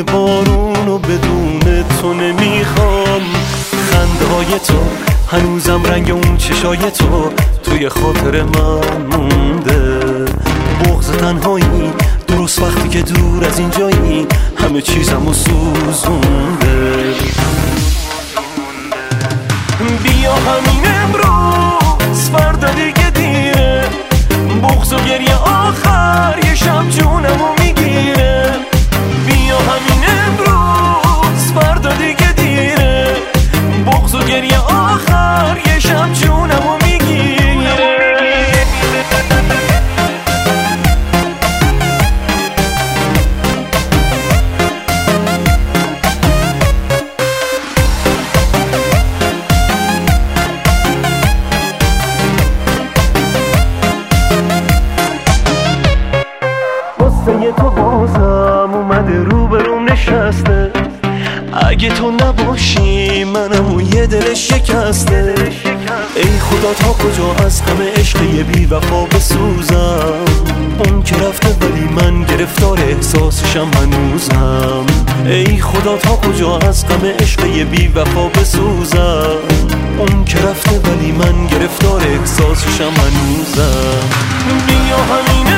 صدای بارون و بدون تو نمیخوام. خنده های تو هنوزم رنگ اون چشای تو توی خاطر من مونده. بغض تنهایی درست وقتی که دور از اینجایی همه چیزمو سوزونده. بیا همین امروز فردا دیگه دیره، بغض و گریه آخر یه شب جونمو میگیره. بیا همین امروز فردا دیگه دیره، بغض و گریه آخر یه شب جونمو میگیره. تو بازم اومده روبروم نشسته، اگه تو نباشی منم اون یه دل شکسته. ای خدا تا کجا از همه عشق یه بی وفا بسوزم، اون که رفته ولی من گرفتار احساسشم هنوزم. ای خدا تا کجا از غم عشق یه بی وفا بسوزم، اون که رفته ولی من گرفتار احساسشم هنوزم. بیا همین